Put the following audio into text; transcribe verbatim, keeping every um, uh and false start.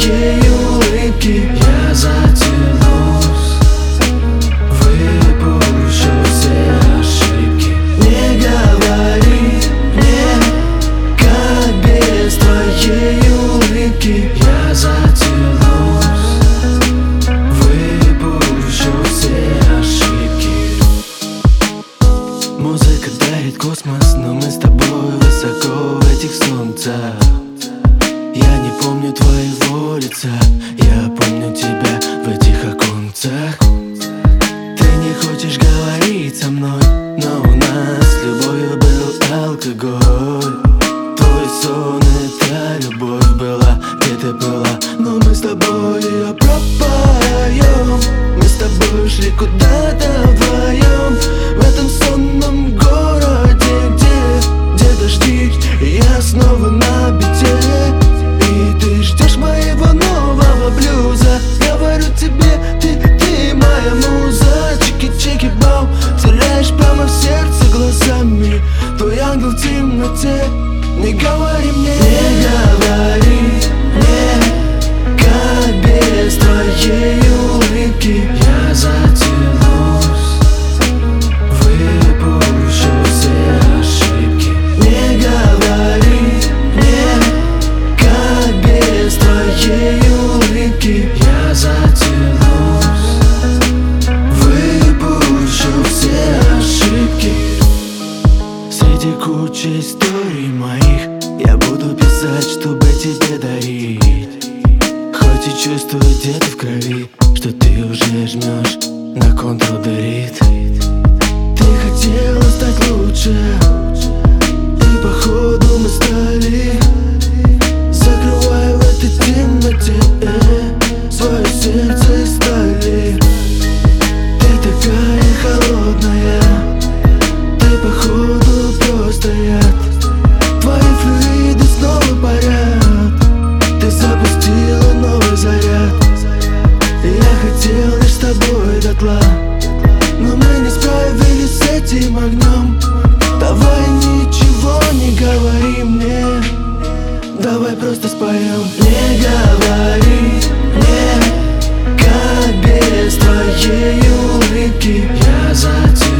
твоей улыбки я затянусь, выпущу все ошибки. Не говори мне, как без твоей улыбки я затянусь, выпущу все ошибки. Музыка дарит космос, но мы с тобой высоко в этих солнцах. Я не помню твоего лица, я помню тебя в этих оконцах. Ты не хочешь говорить со мной, но у нас с любовью был алкоголь. Твой сон — это любовь была, где ты была, но мы с тобой ее пропоем. Мы с тобой шли куда-то вдвоем в этом сонном городе, где, где дожди, и я снова на бите. И ты ждешь моего нового блюза. Говорю тебе, ты, ты моя муза. Чики-чики-бау, теряешь прямо в сердце глазами. Твой ангел в темноте. Не говори мне, не говори мне, как без твоей улыбки я затянусь, выпущу все ошибки. Не говори мне, как без твоей улыбки я затянусь, выпущу все ошибки. Среди кучи историй моих я буду писать, чтобы тебе дарить. Хоть и чувствую где-то в крови, что ты уже жмешь на контрол-делит. Ты хотела стать лучше, и походу мы стали. Закрывай в этой темноте э, свое сердце из стали. Ты такая холодная, ты походу просто яд. Твои флюиды снова парят, ты запустила новый заряд. Я хотел лишь с тобой дотла, но мы не справились с этим огнем. Давай ничего не говори мне, давай просто споем. Не говори мне, как без твоей улыбки я затянусь,